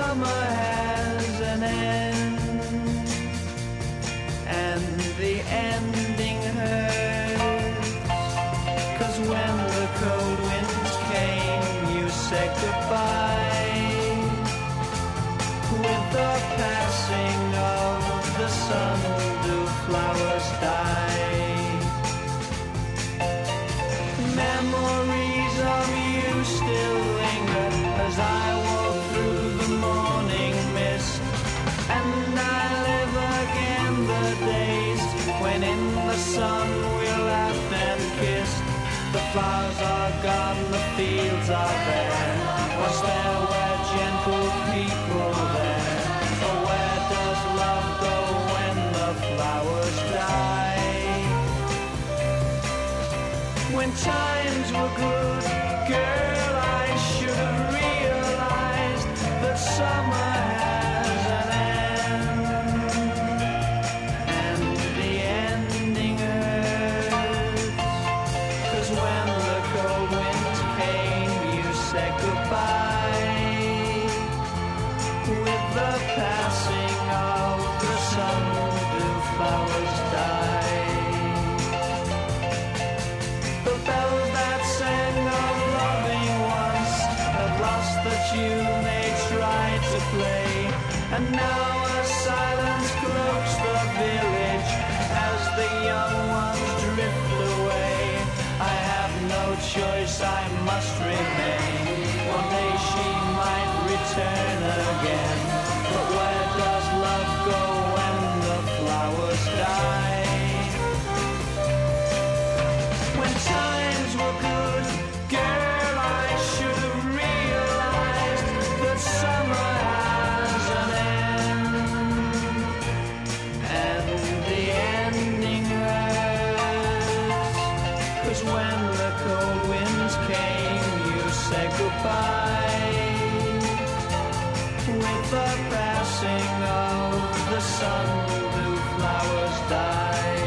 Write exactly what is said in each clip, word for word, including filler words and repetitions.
summer has an end, and the ending hurts, 'cause when the cold winds came, you said goodbye. With the passing of the sun, do flowers die? Memories of you still linger as I walk through the morning mist, and I live again the days when in the sun we laughed and kissed. The flowers are gone, the fields are bare. Once there were gentle people there. But where does love go when the flowers die? When times were good, girl, I should have realized that summer has an end, and the ending hurts, 'cause when the cold winds came, you said goodbye. With the passing of the sun, do flowers die? The bells that sang of loving once have lost the tune they tried to play, and now a silence cloaks the village as the young ones drift away. I have no choice, I must remain. One day she might return again, but where does love go when the flowers die? When times were good, girl, I should have realized that summer has an end, and the ending hurts, 'cause when the cold winds came, you said goodbye. With the passing of the sun, do flowers die?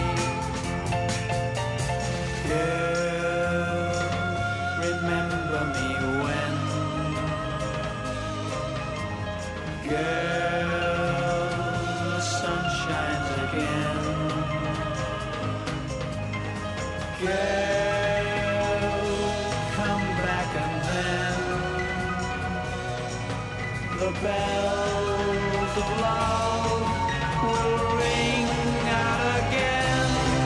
Girl, remember me when, girl, the sun shines again. Girl, come back and then the bells of love will ring out again.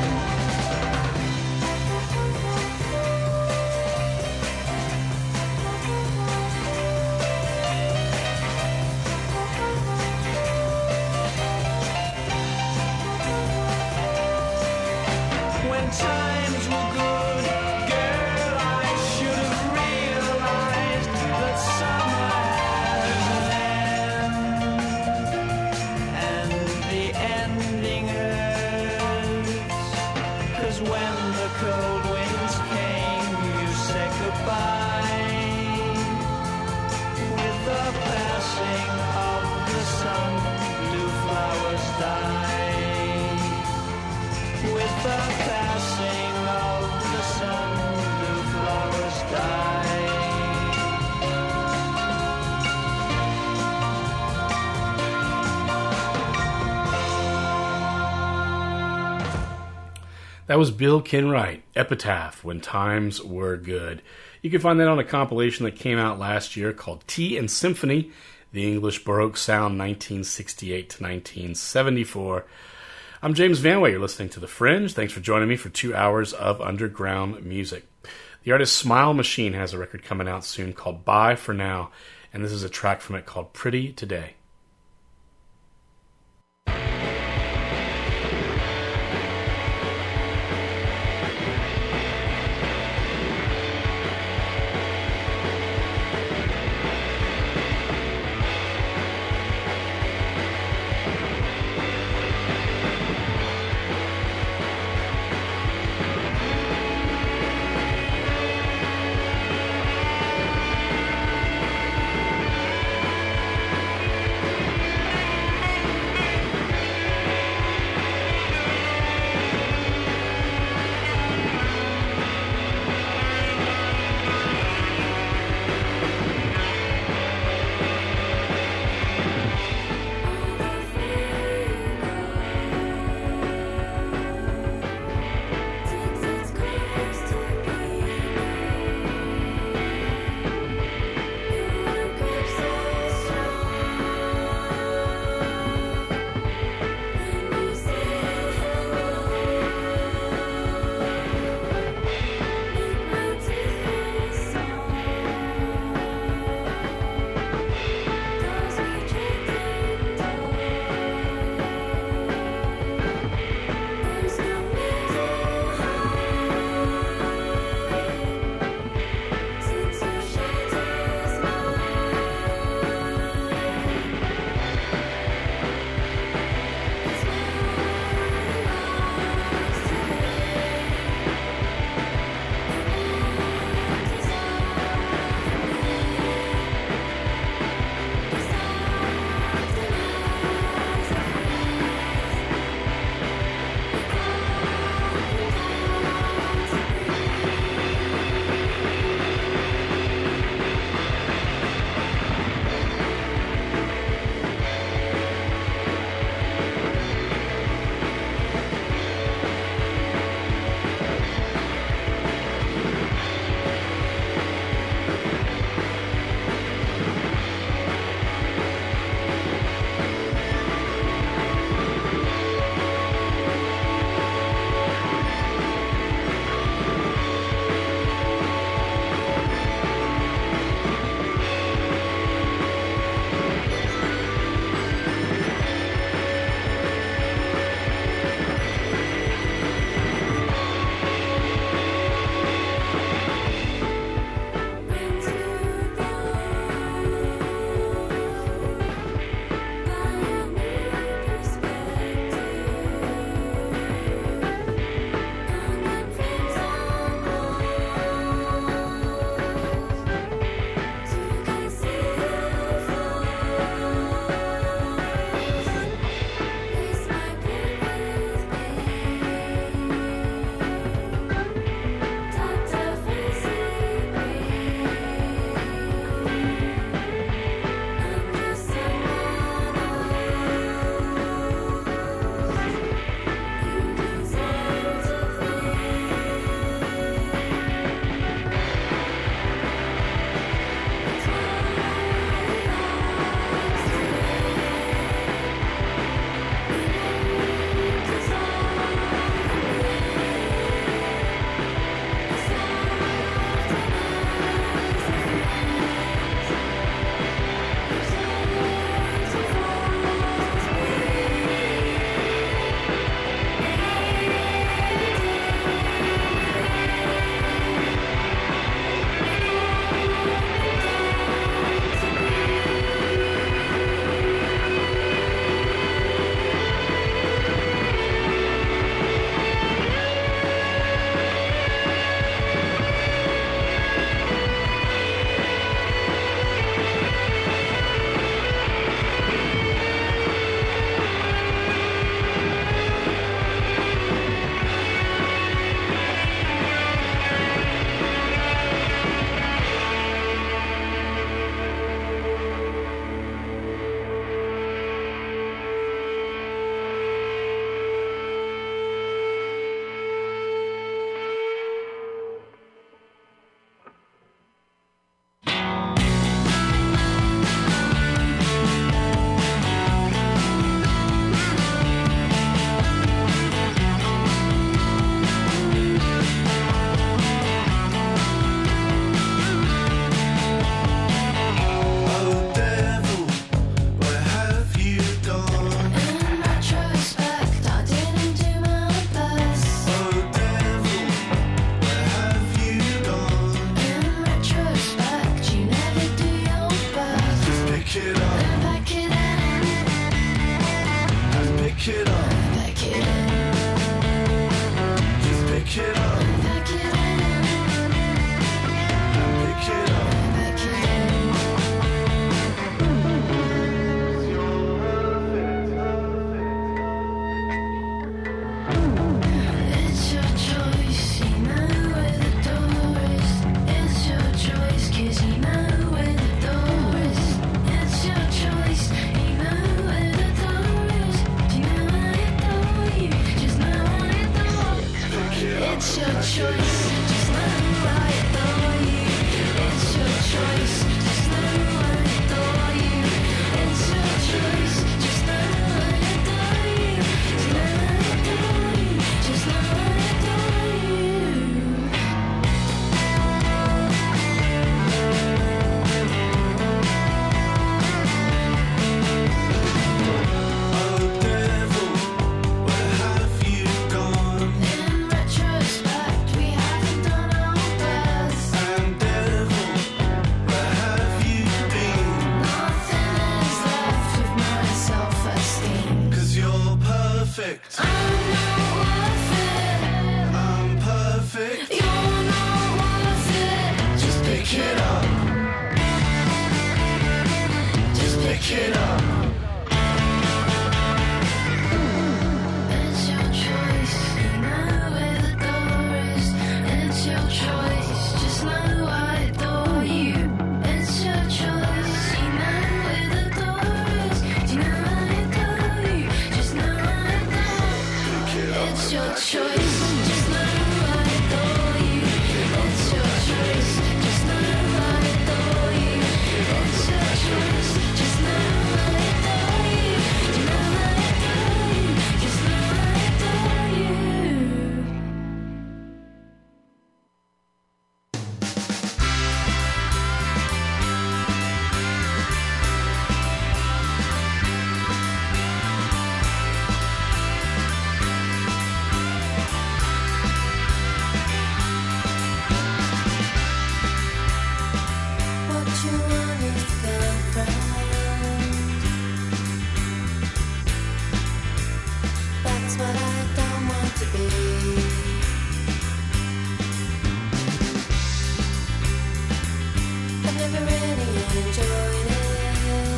When times were good, girl, I should have realized that summer has an end, and the ending hurts, 'cause when the cold winds came, you said goodbye. With the passing of the sun, blue flowers die. With the passing of the sun, blue flowers die. That was Bill Kinwright, Epitaph, When Times Were Good. You can find that on a compilation that came out last year called Tea and Symphony, The English Baroque Sound nineteen sixty-eight to nineteen seventy-four. I'm James Vanway. You're listening to The Fringe. Thanks for joining me for two hours of underground music. The artist Smile Machine has a record coming out soon called Bye For Now, and this is a track from it called Pretty Today. it up. Pack it in. And pick it up. Pack it in. Just pick it up. Pack it in. And pick it up. Pack it in. It's your choice, you know where the door is. It's your choice, 'cause you know where the door is. It's your choice, you know where the door is. Do you know I adore you? Just know I adore you. It's your choice, just know I adore you. It's your choice, just know I adore you. It's your choice, just know I adore you. Do you know I adore you? Just know I adore you. Oh devil, where have you gone? In retrospect, we haven't done our best. And devil, where have you been? Nothing is left of my self-esteem. 'Cause you're perfect. I'm not worth it. I'm perfect. You're not worth it. Just pick it up. Just pick it up. It's your choice, you know where the door is. It's your choice, just know I adore you. It's your choice, you know where the door is. Do you know I adore you? Just know I adore you. It's your choice, just know I adore you. It's your choice, just know I adore you. It's your choice, just know I adore you. Do you know I adore you? Just know I adore you. What you want is a girlfriend. That's what I don't want to be. I've never really enjoyed it.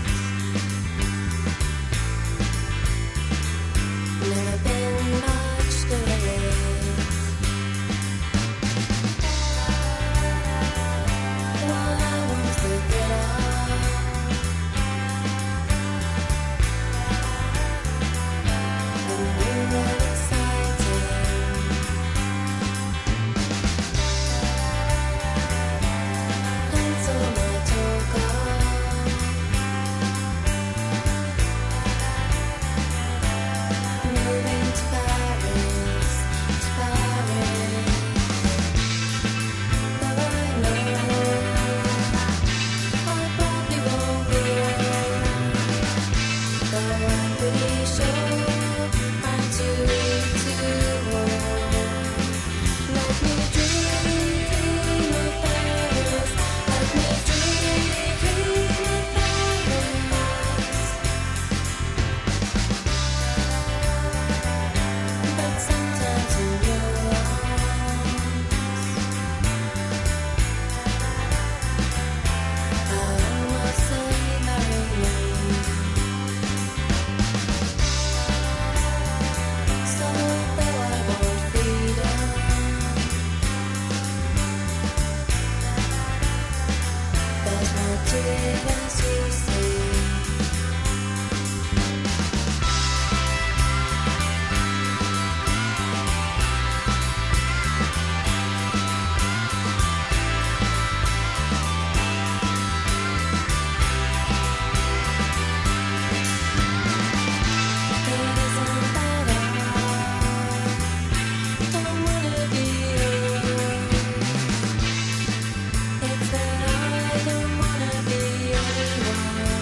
Never been much good at it. All I want's to get off. And new and exciting. Until my talk off. Moving to Paris, to Paris. Though I know I probably won't go. Though I'm pretty sure I'm too weak to warn. Let me dream of Paris. Let me dream of Paris. But sometimes in your arms, I almost say marry me. So though I want freedom, there's more to it as you see. It isn't that I don't wanna be yours. It's that I don't wanna be anyone.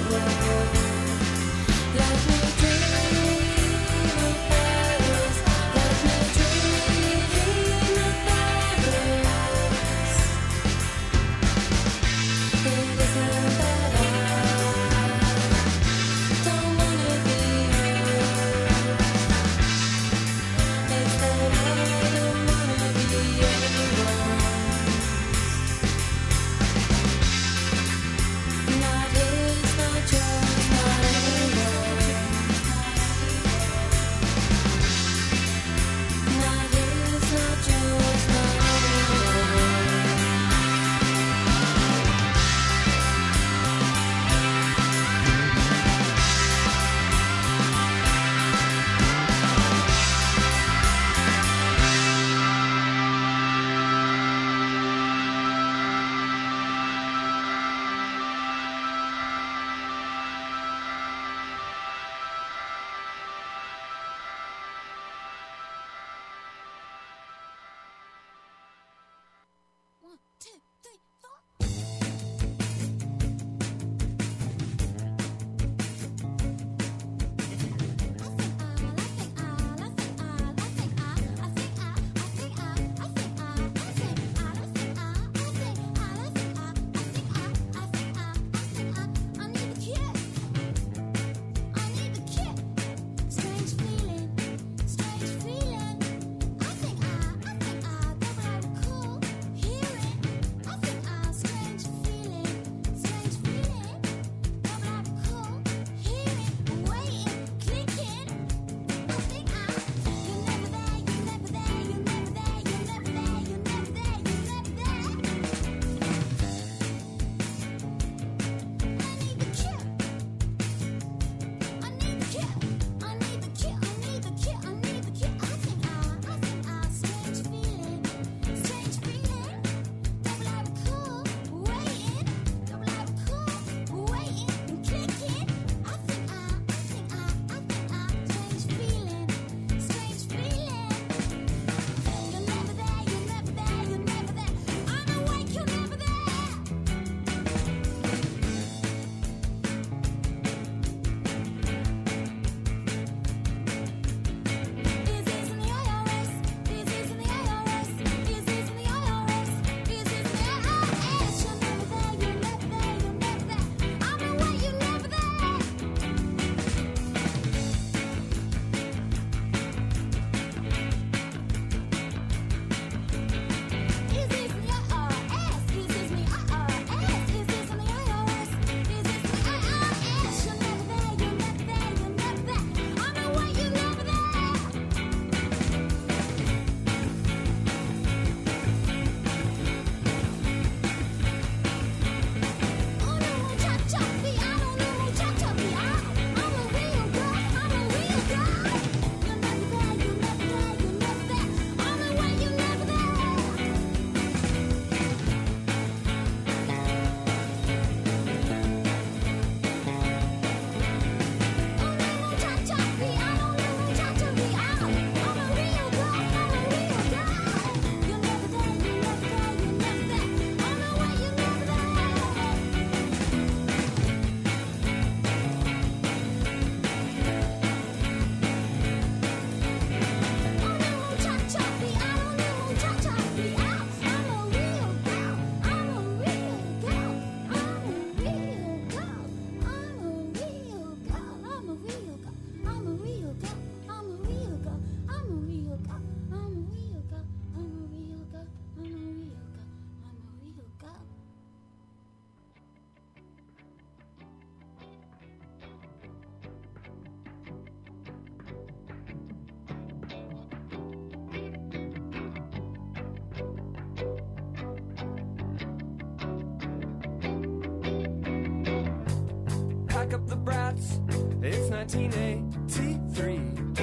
Pack up the brats, it's nineteen eighty-three.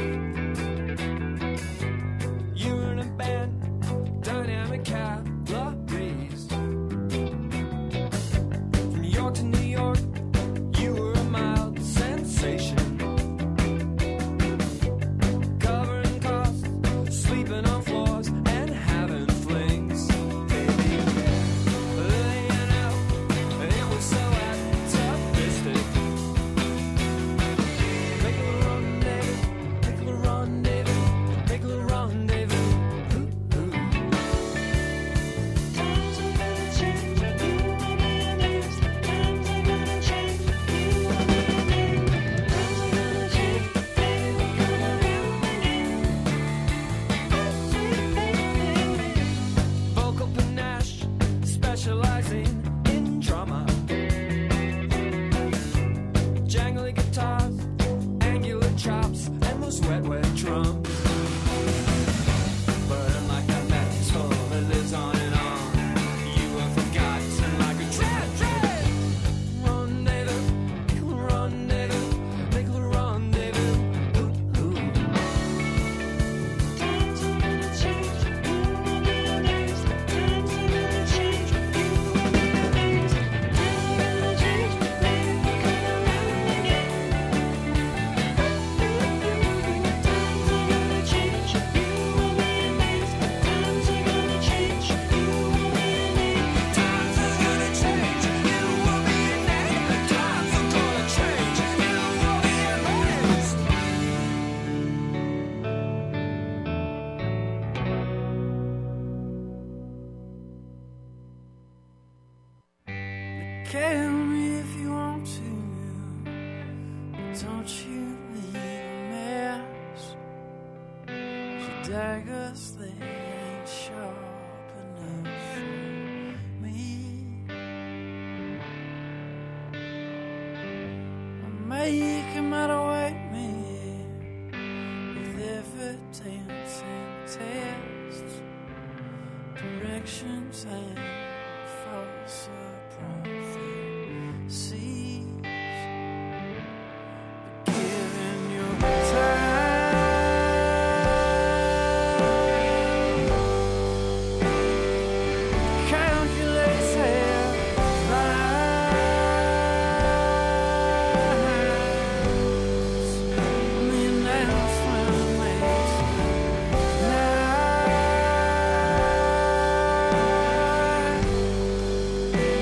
You were in a band, Dynamic Calories. From New York to New York, you were a mild sensation. Covering costs, sleeping on floors, and having flings. Baby, yeah, laying out, it was so atomistic. Don't you leave a mess. Your daggers, they ain't sharp enough for me. I make 'em out of white men with evidence and tests, directions and false prophecies. But given your time, calculates headlines, and the announcement makes night.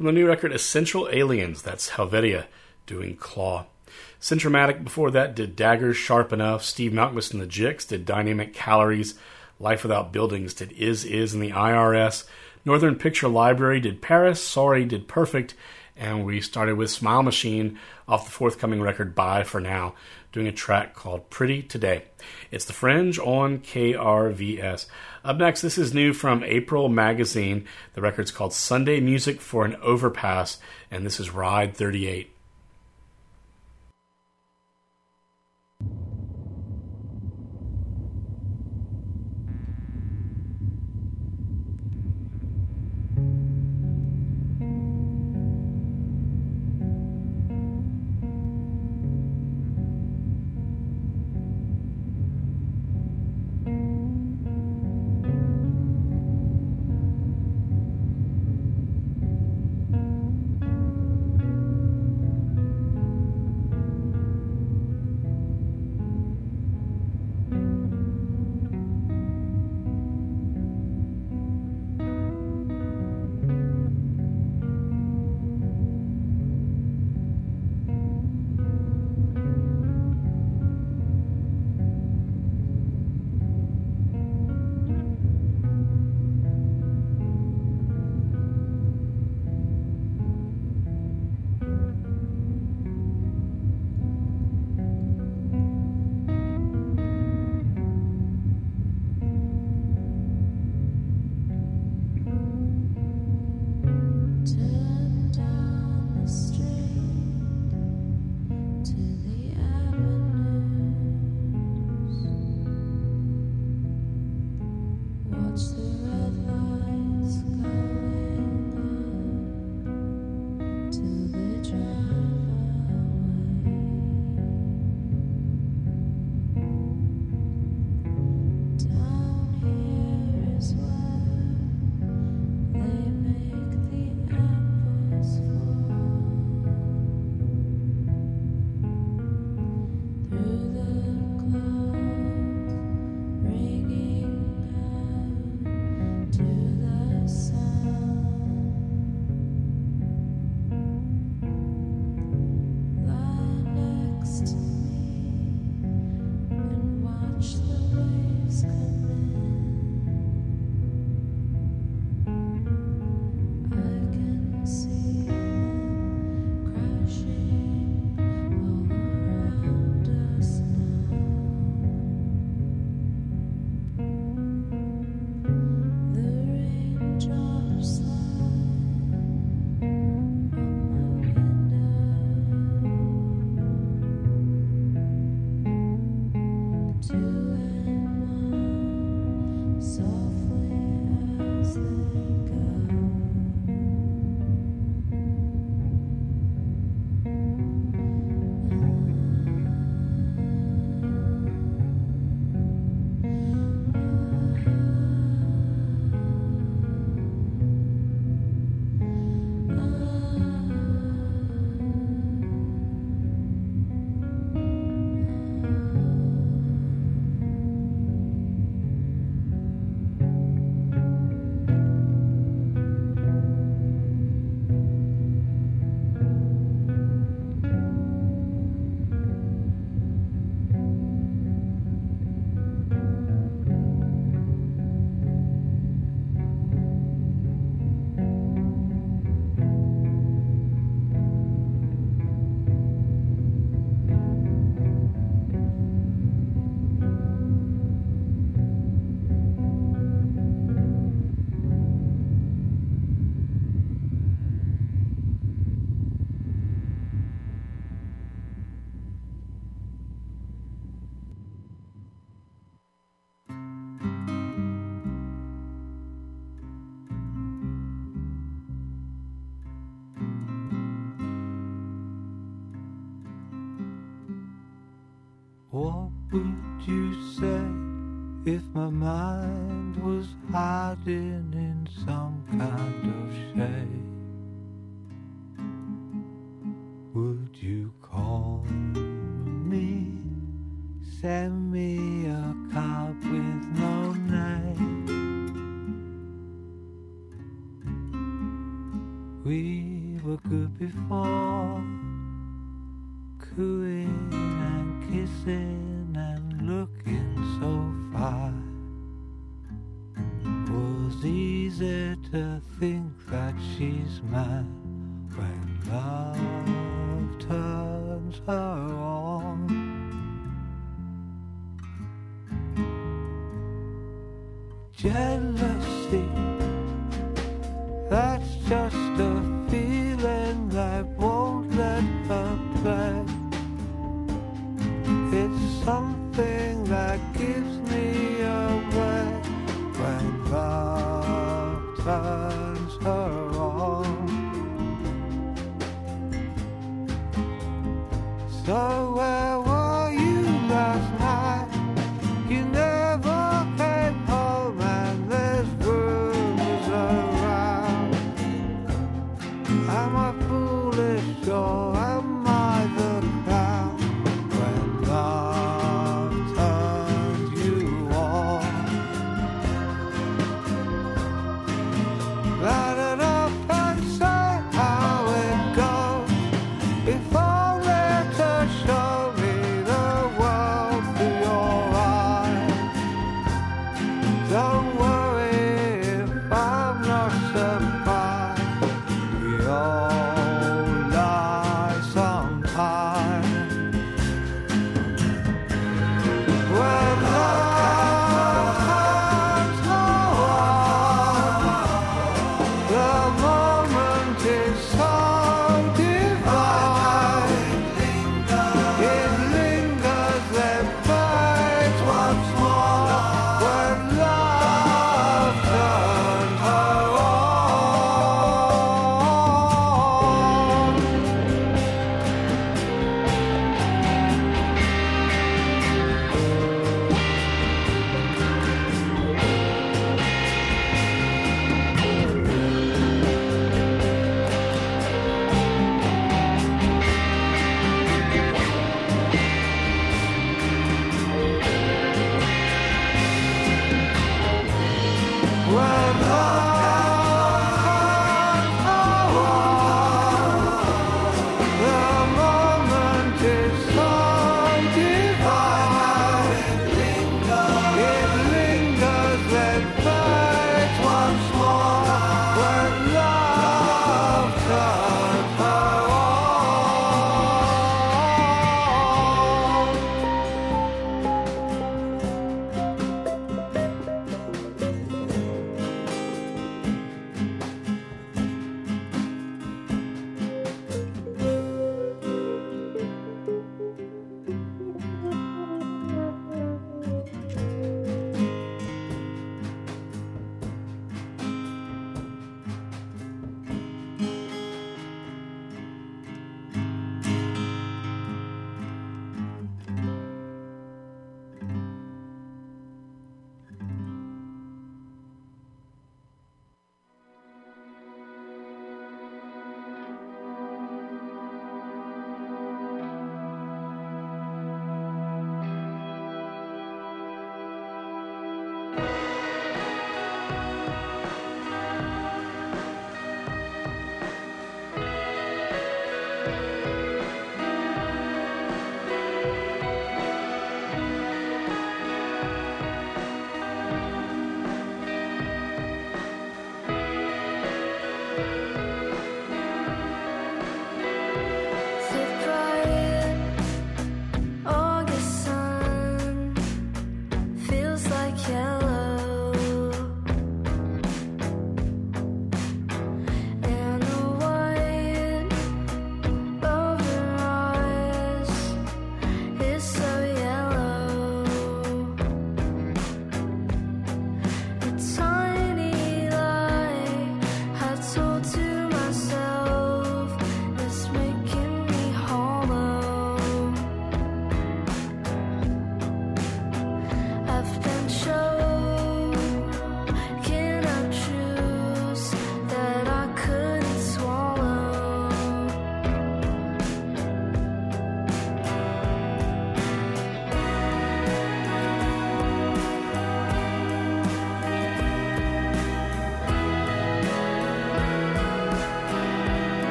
From the new record Essential Aliens, that's Helvetia doing Claw. Centromatic before that did Daggers, Sharp Enough. Steve Malkmus and the Jicks did Dynamic Calories. Life Without Buildings did Is Is and the I R S. Northern Picture Library did Paris. Sorry did Perfect. And we started with Smile Machine off the forthcoming record Bye For Now, doing a track called Pretty Today. It's The Fringe on K R V S. Up next, this is new from April Magazine. The record's called Sunday Music for an Overpass, and this is Ride thirty-eight. What would you say if my mind was hiding in some kind of shade? Would you call me, send me a card with no name? We before, cooing and kissing and looking so fine. Was easy to think that she's mine when love turns her on. Jealousy, that's just a feeling that won't let her play. It's something that gives me away when love turns her on. So where were you last night? You never came home and there's rumors around. Am I foolish or am I the clown when love turns you on? Light it up and say how it goes, if only to show me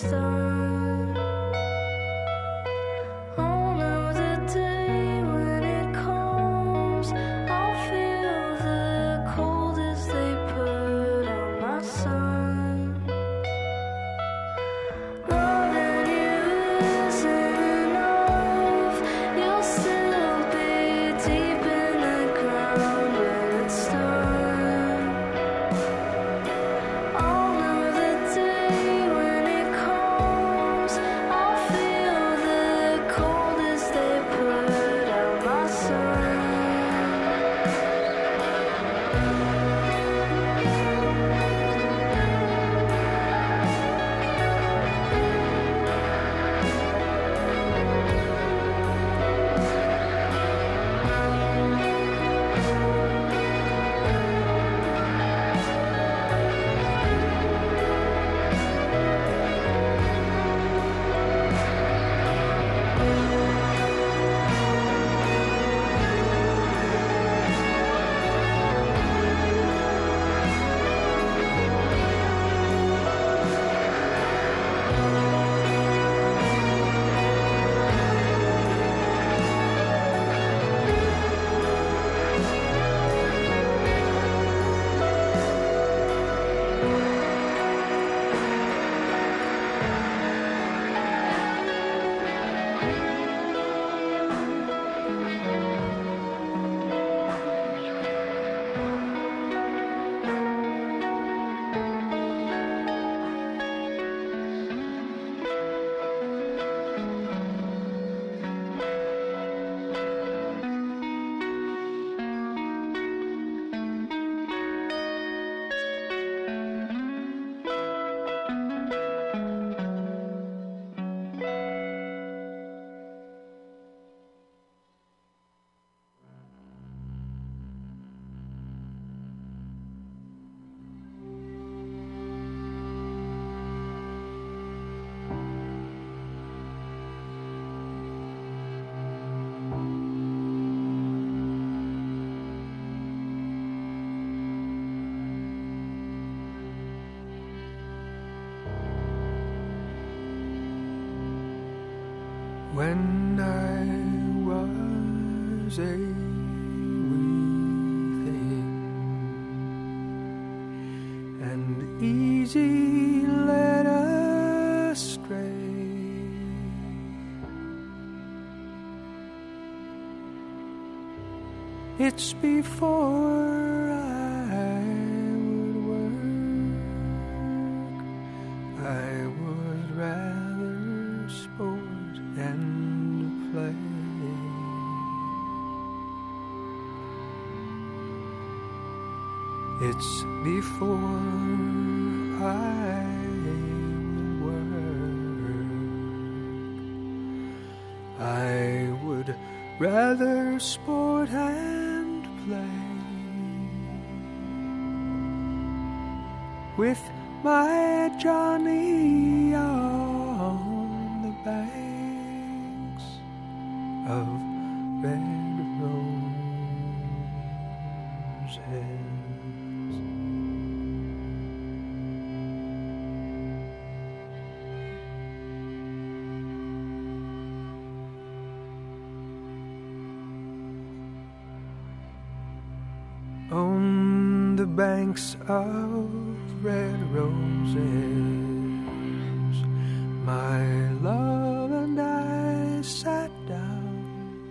When I was a wee thing and easy led astray, it's before I would work, I would rather sport and play. It's before I would work, I would rather sport and play with my Johnny on the banks of red roses. On the banks of red roses, my love and I sat down.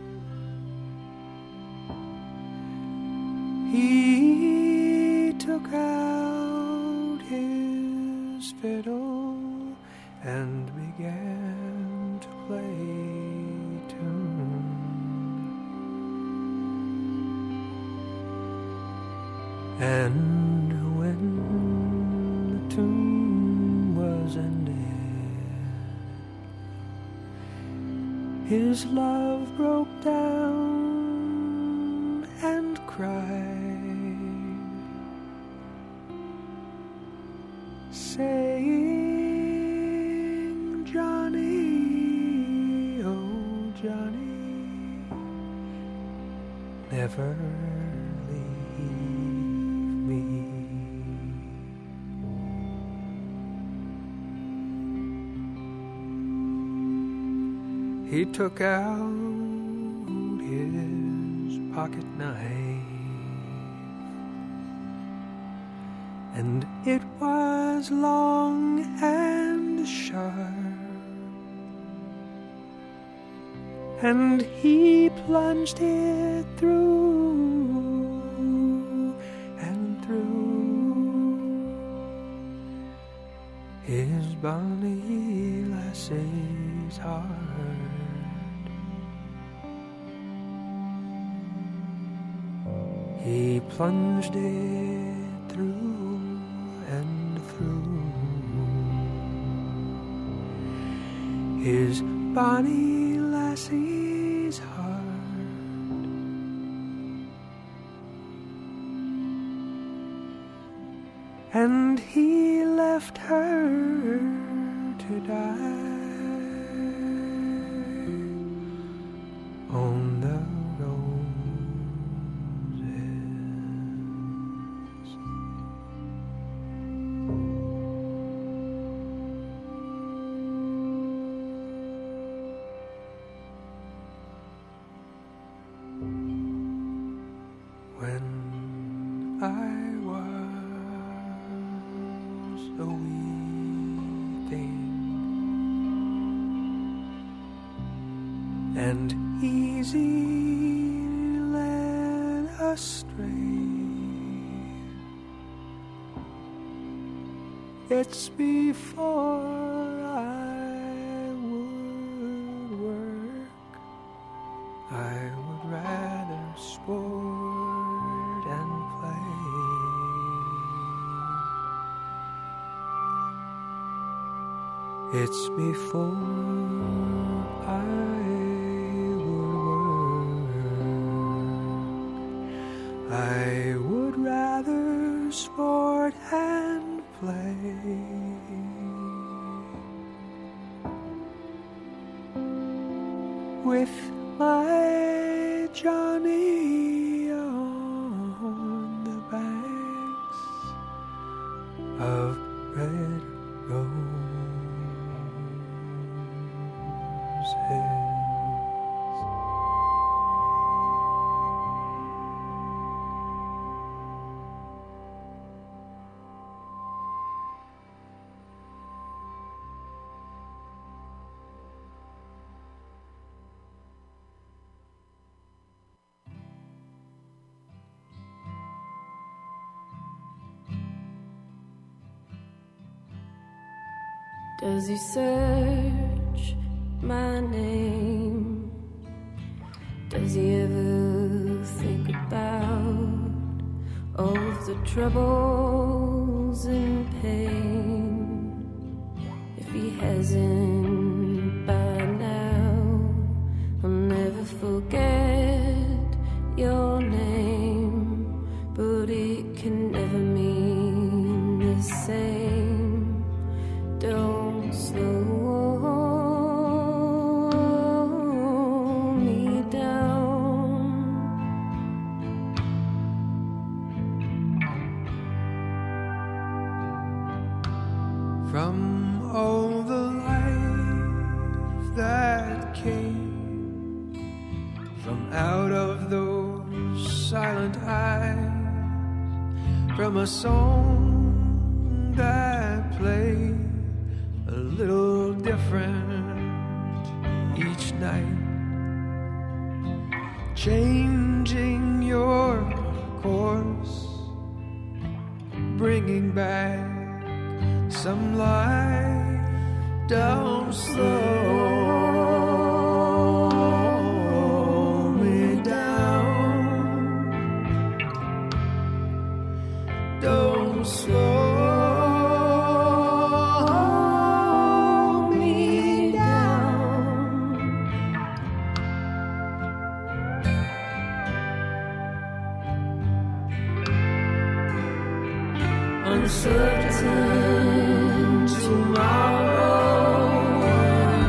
He took out his fiddle and began to play tune. And when the tune was ended, his love broke down and cried, saying, Johnny, oh Johnny, never he took out his pocket knife, and it was long and sharp, and he plunged it through and through his bonny lassie's heart. He plunged it through and through his bonny lassie's heart, and he left her to die on the and easy led astray. It's before I would work, I would rather sport and play. It's before I I would rather sport and play. With my Johnny on the banks of red roses. Does he search my name? Does he ever think about all of the troubles and pain? If he hasn't by now, I'll never forget your name, but it can never mean the same. Don't slow me down. From all the life that came from out of those silent eyes, from a song that played a little different each night, changing your course, bringing back some life. Don't slow me down. Don't slow uncertain tomorrow.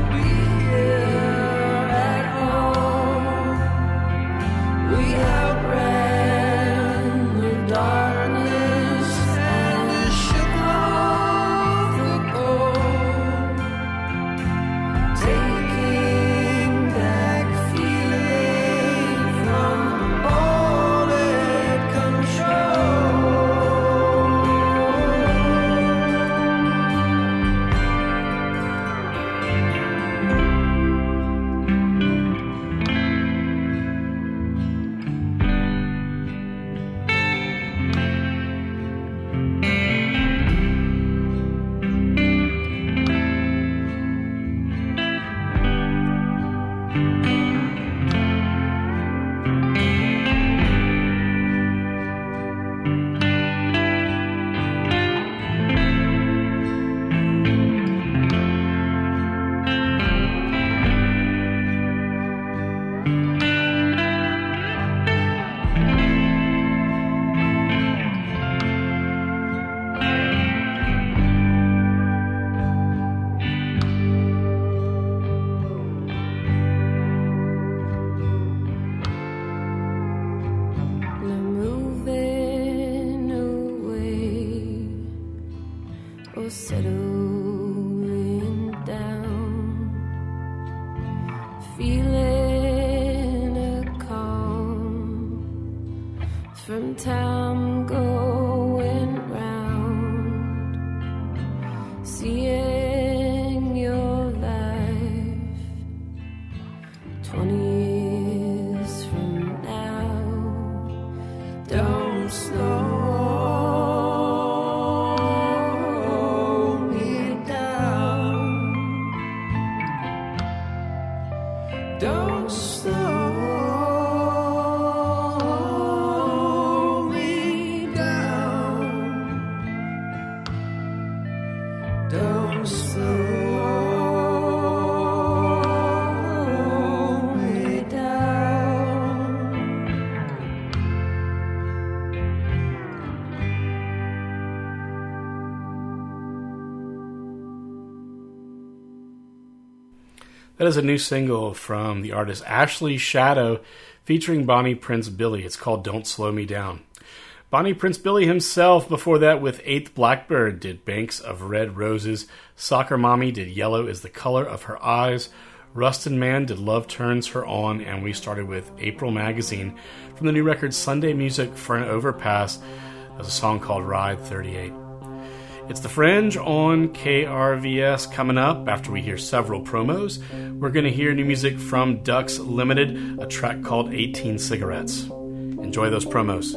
That is a new single from the artist Ashley Shadow featuring Bonnie Prince Billy. It's called Don't Slow Me Down. Bonnie Prince Billy himself, before that with Eighth Blackbird, did Banks of Red Roses. Soccer Mommy did Yellow is the Color of Her Eyes. Rustin Man did Love Turns Her On. And we started with April Magazine from the new record Sunday Music for an Overpass. There's a song called Ride thirty-eight. It's The Fringe on K R V S coming up after we hear several promos. We're going to hear new music from Ducks Limited, a track called eighteen Cigarettes. Enjoy those promos.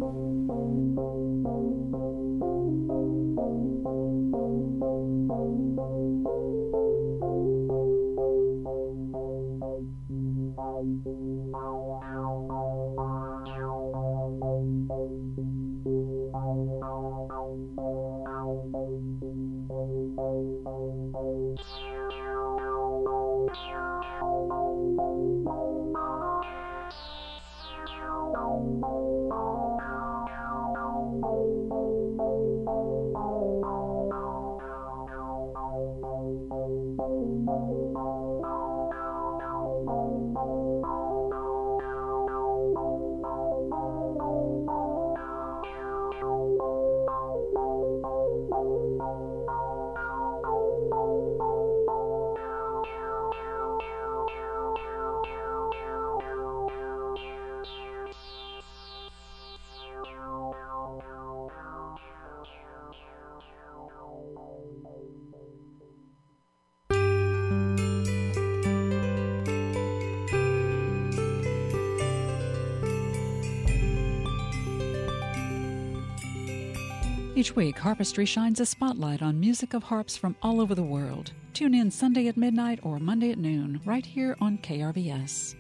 Each week, Harpistry shines a spotlight on music of harps from all over the world. Tune in Sunday at midnight or Monday at noon, right here on K R V S.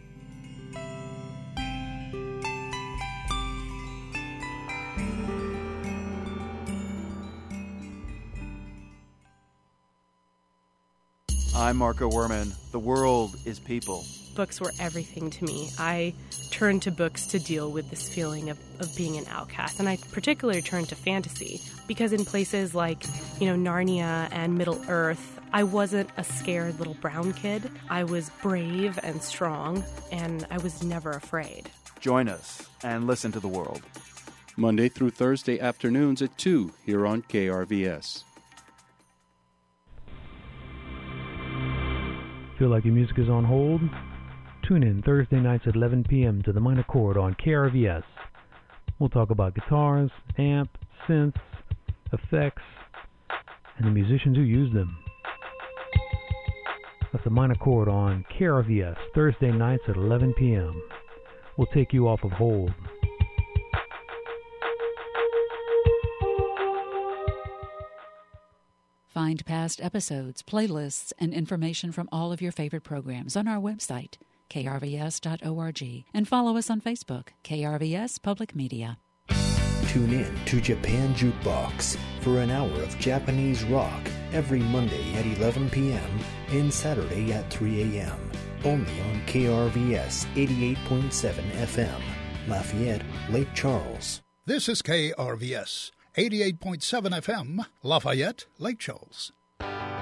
I'm Marco Werman. The world is people. Books were everything to me. I turned to books to deal with this feeling of, of being an outcast. And I particularly turned to fantasy because in places like, you know, Narnia and Middle Earth, I wasn't a scared little brown kid. I was brave and strong, and I was never afraid. Join us and listen to the world. Monday through Thursday afternoons at two here on K R V S. Feel like your music is on hold? Tune in Thursday nights at eleven p.m. to The Minor Chord on K R V S. We'll talk about guitars, amp, synths, effects, and the musicians who use them. That's The Minor Chord on K R V S, Thursday nights at eleven p.m. We'll take you off of hold. Find past episodes, playlists, and information from all of your favorite programs on our website, K R V S dot org, and follow us on Facebook, K R V S Public Media. Tune in to Japan Jukebox for an hour of Japanese rock every Monday at eleven p.m. and Saturday at three a.m. only on K R V S eighty-eight point seven F M, Lafayette, Lake Charles. This is K R V S eighty-eight point seven F M, Lafayette, Lake Charles.